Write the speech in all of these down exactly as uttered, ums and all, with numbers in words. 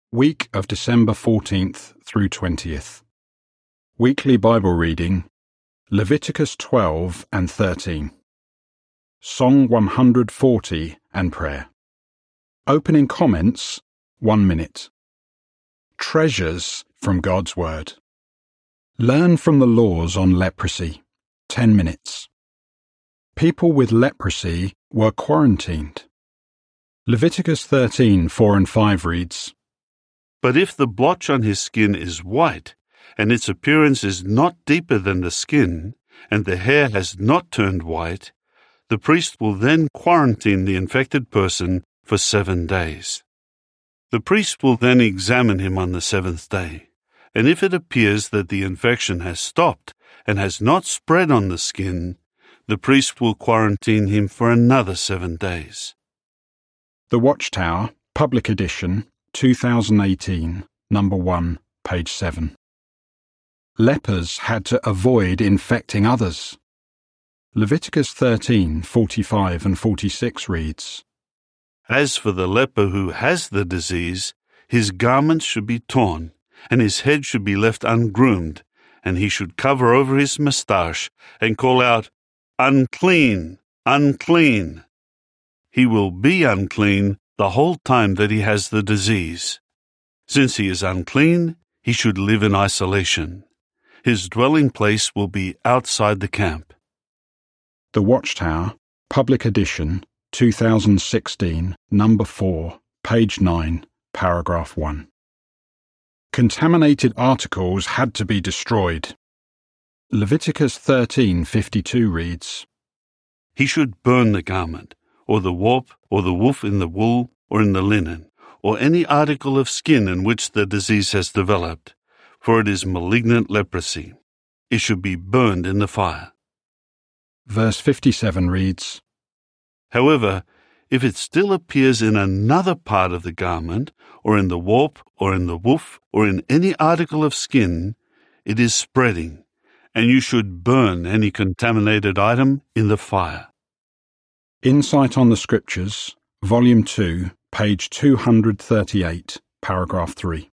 Week of December fourteenth through twentieth. Weekly Bible reading, Leviticus twelve and thirteen. Song one hundred forty and prayer. Opening comments, one minute. Treasures from God's Word. Learn from the laws on leprosy, ten minutes. People with leprosy were quarantined. Leviticus thirteen, four and five reads, But if the blotch on his skin is white, and its appearance is not deeper than the skin, and the hair has not turned white, the priest will then quarantine the infected person for seven days. The priest will then examine him on the seventh day, and if it appears that the infection has stopped and has not spread on the skin, the priest will quarantine him for another seven days. The Watchtower, Public Edition, two thousand eighteen, number one, page seven. Lepers had to avoid infecting others. Leviticus thirteen, forty-five and forty-six reads, As for the leper who has the disease, his garments should be torn, and his head should be left ungroomed, and he should cover over his moustache and call out, Unclean, unclean. He will be unclean the whole time that he has the disease. Since he is unclean, he should live in isolation. His dwelling place will be outside the camp. The Watchtower, Public Edition, two thousand sixteen, number four, page nine, paragraph one. Contaminated articles had to be destroyed. Leviticus thirteen, fifty-two reads, He should burn the garment, or the warp, or the woof in the wool, or in the linen, or any article of skin in which the disease has developed, for it is malignant leprosy. It should be burned in the fire. Verse fifty-seven reads, However, if it still appears in another part of the garment, or in the warp, or in the woof, or in any article of skin, it is spreading, and you should burn any contaminated item in the fire. Insight on the Scriptures, Volume two, page two hundred thirty-eight, paragraph three.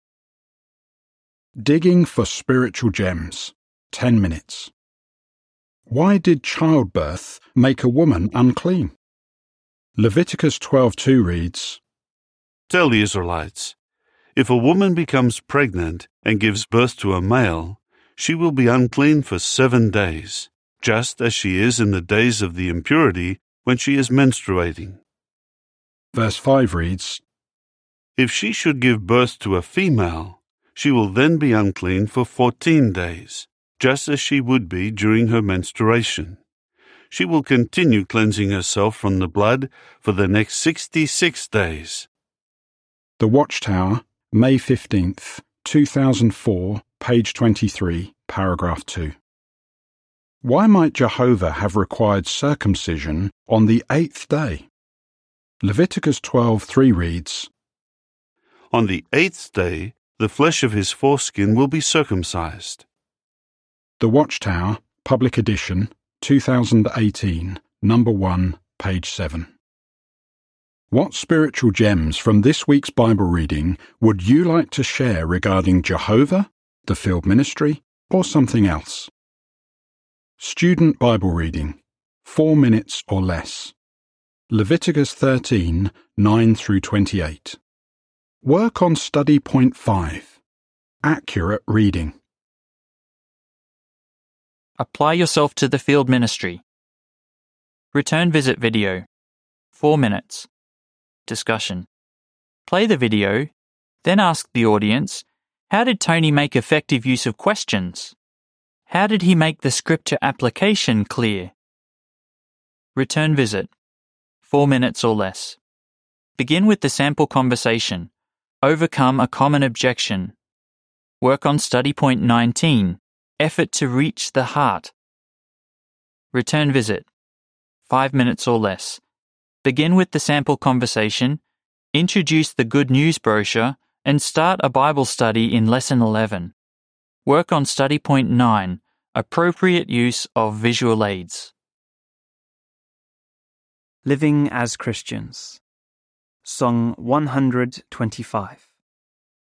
Digging for spiritual gems, ten minutes. Why did childbirth make a woman unclean? Leviticus twelve two reads, Tell the Israelites, if a woman becomes pregnant and gives birth to a male, she will be unclean for seven days, just as she is in the days of the impurity when she is menstruating. Verse five reads, If she should give birth to a female, she will then be unclean for fourteen days, just as she would be during her menstruation. She will continue cleansing herself from the blood for the next sixty-six days. The Watchtower, May fifteenth, two thousand four, page twenty-three, paragraph two. Why might Jehovah have required circumcision on the eighth day? Leviticus twelve three reads, On the eighth day, the flesh of his foreskin will be circumcised. The Watchtower, Public Edition, two thousand eighteen, number one, page seven. What spiritual gems from this week's Bible reading would you like to share regarding Jehovah, the field ministry, or something else? Student Bible reading, four minutes or less. Leviticus thirteen, nine through twenty-eight. Work on study point five. Accurate reading. Apply yourself to the field ministry. Return visit video. Four minutes. Discussion. Play the video, then ask the audience, how did Tony make effective use of questions? How did he make the scripture application clear? Return visit. Four minutes or less. Begin with the sample conversation. Overcome a common objection. Work on study point nineteen. Effort to reach the heart. Return visit. Five minutes or less. Begin with the sample conversation. Introduce the Good News brochure and start a Bible study in Lesson eleven. Work on study point nine. Appropriate use of visual aids. Living as Christians. Song one hundred twenty-five.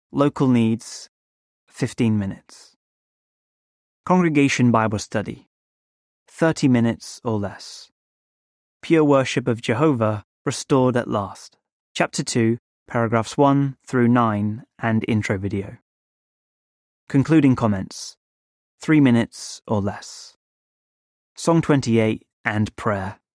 Local needs, fifteen minutes. Congregation Bible study, thirty minutes or less. Pure worship of Jehovah restored at last. Chapter two, paragraphs one through nine and intro video. Concluding comments, three minutes or less. Song twenty-eight and prayer,